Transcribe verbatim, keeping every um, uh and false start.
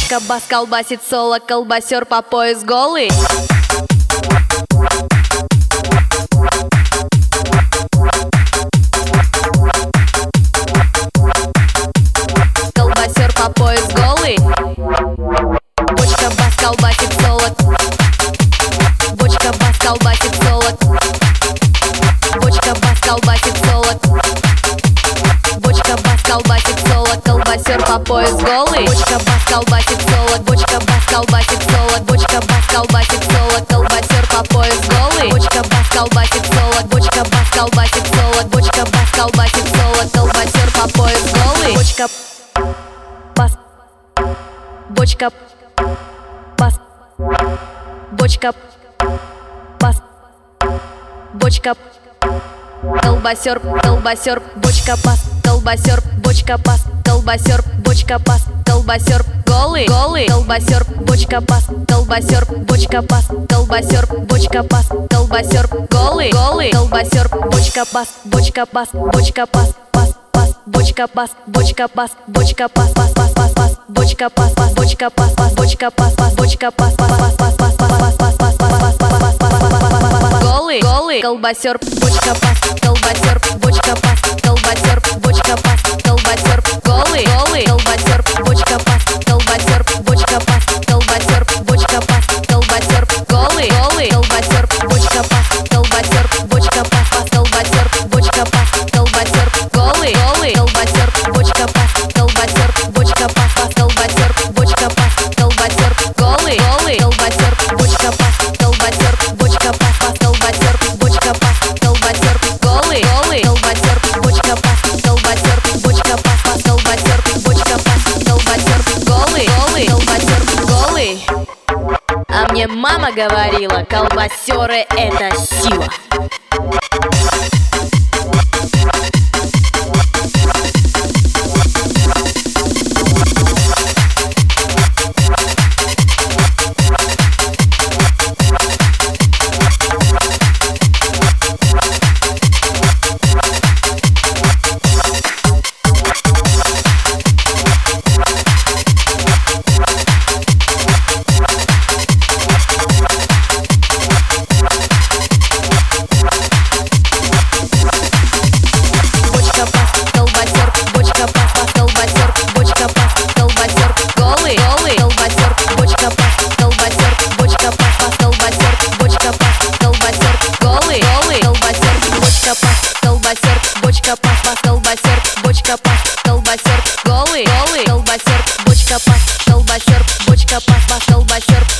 Бочка, бас, колбасит соло, колбасер по пояс голый. Колбасер по пояс голый. Бочка, бас, колбасит соло. Бочка, бас, колбасит соло. Бочка, бас, колбасит соло. Бочка, бас, колбасит соло. Колбасер по пояс голый. Бочка, бас, колбасит соло. Бочка, бас, колбасит соло. Бочка, бас, колбасит соло. Колбасер по пояс голый. Бочка, бас, колбасит соло. Бочка, бас, колбасит соло. Бочка, бас, колбасит соло. Колбасер по пояс голый. Бочка, бас. Бочка, бас. Бочка, бас. Бочка, колбасер, колбасер, бочка, бас, колбасер, бочка, бас, колбасер, бочка, бас, колбасер, голый, голый, колбасер, бочка, бас, колбасер, бочка, бас, колбасер, бочка, бас, колбасер, голый, голый, колбасер, бочка, бас, бочка, бас, бочка, бас, бас, бас, бочка, бас, бочка, бас, бочка, бас, бас, бас, бас, бас, бочка, бас, бас, бочка, бас, бас, бочка, бас, бас, бочка, бас, бас, бас, бас, бас, бас, бас, бас, бас, бас, бас, бас, голый, голый, колбасер, бочка, бас, колбасер, бочка, бас, колбасер, бочка, бас, колбасер, голый, голый, колбасер, бочка, бас, колбасер, бочка, бас, колбасер, бочка, бас, колбасер, голый, голый, колбасер, бочка, бас, колбасер, бочка, бас, бас, колбасер, бочка, бас, колбасер, голый, голый, колбасер, бочка, бас, колбасер, бочка, бас, бас, колбасер, бочка, бас, колбасер, голый, голый, колбасер, бочка, бас, колбасер, бочка, бас, бас, колбасер, бочка, бас, колбасер, голый, голый, колбасер, бочка, бас, колбасер, бочка, бас, бас, колбасер, бочка, бас, колбасер, голый, голый, колбасер, голый. А мне мама говорила, колбасеры это сила. Бочка, пас, пас, колбасер, бочка, пас, колбасер, голый, голый, колбасер, бочка, пас, колбасер, бочка, пас, пас, колбасер.